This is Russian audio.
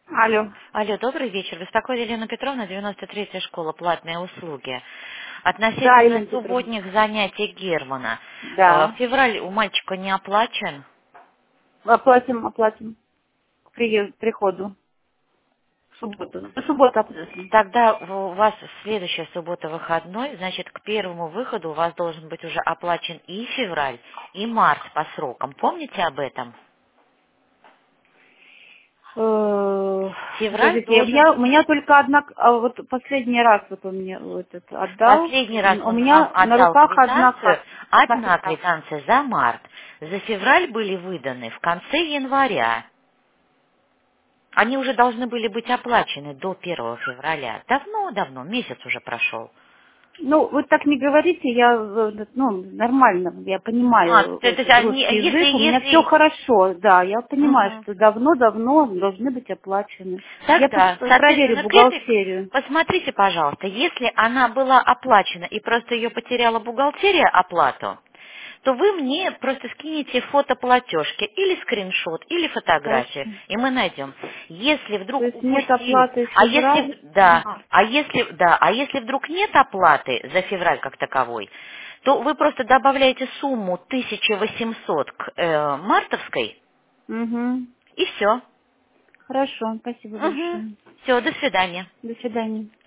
Алло. Алло, добрый вечер. Беспокоит Елена Петровна, 93-я школа, платные услуги. Да, Относительно Елена Петровна. субботних занятий Германа. Да. Февраль у мальчика не оплачен. Оплатим. К приходу. В субботу. В субботу оплатим. Тогда у вас следующая суббота выходной, значит, к первому выходу у вас должен быть уже оплачен и февраль, и март по срокам. Помните об этом? Февраль Скажите, должен... у меня только вот последний раз вот он мне вот это отдал. Последний раз У он вам меня на отдал руках одна квитанцию. карта. Одна Одна квитанция. квитанция за март. За февраль были выданы в конце января. Они уже должны были быть оплачены до 1 февраля. Давно-давно, месяц уже прошел. Ну, вы так не говорите, нормально, я понимаю То есть русский язык, у меня все если... хорошо, да, я понимаю, Мгм. что давно-давно должны быть оплачены. Я Тогда, проверю соответственно, к этой... бухгалтерию. Посмотрите, пожалуйста, если она была оплачена и просто ее потеряла бухгалтерия оплату, то вы мне просто скинете фото платежки или скриншот, или фотографию, Хорошо. и мы найдем. Если То вдруг есть нет упустил, оплаты а если, февраль, да, март. а если вдруг нет оплаты за февраль как таковой, то вы просто добавляете сумму 1800 к мартовской, Угу. и все. Хорошо, спасибо большое. Все, до свидания. До свидания.